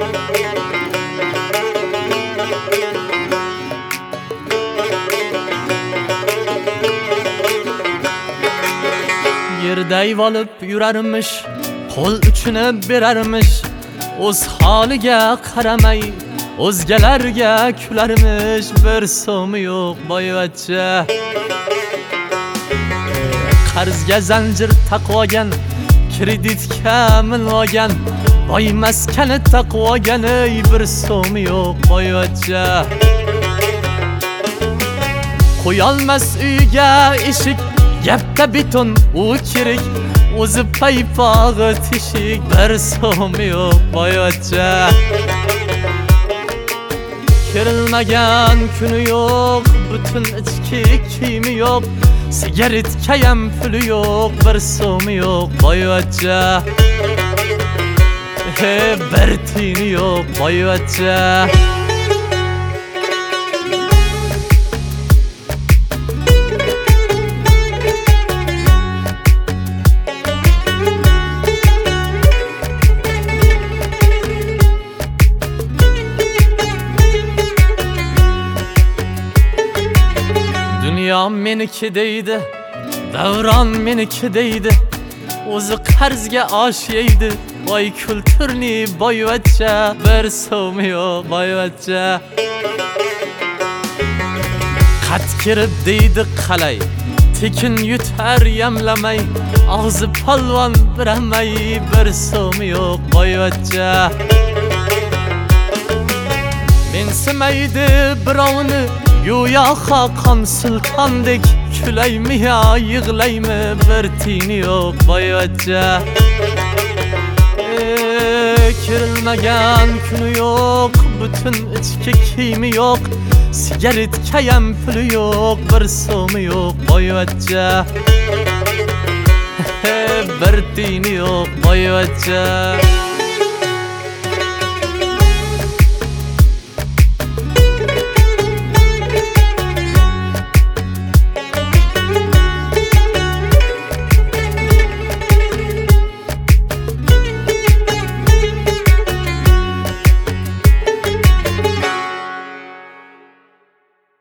Yerda olib yurarmish, qo'l uchini berarmish, o'z holiga qaramay o'zgalarga kularmish. Bir so'mi yo'q boyvachcha, qarzga zanjir taqvogan, kreditga minlagan, boy maskani taqvogan. Bir so'mi yo'q boyvachcha, qo'yolmas uyga eshik, gapda beton u kerak, o'zi paypog'i teshik. Bir so'mi yo'q boyvachcha, kirilmagan kuni yo'q, butun ichki kiyimi yo'q, sigaretkayam puli yo'q. Bir so'mi yo'q boyvachcha, bir tiyini yo'q boyvachcha. Dünya meniki deydi, davron meniki deydi, o'zi qarzga osh yeydi. Voy kulturni boyvachcha, bir so'mi yo'q boyvachcha. Qat kirib deydi qalay, tekin yutar yamlamay, og'zi polvon biramay. Bir so'mi yo'q boyvachcha, mensimaydi birovni, go'yo Xoqon sultondek, kulaymi yo yig'laymi? Bir tiyini yo'q boyvachcha, kirilmagan kuni yo'q, butun ichki kiyimi yo'q, sigaretkayam puli yo'q. Bir so'mi yo'q boyvachcha, bir tiyini yo'q boyvachcha.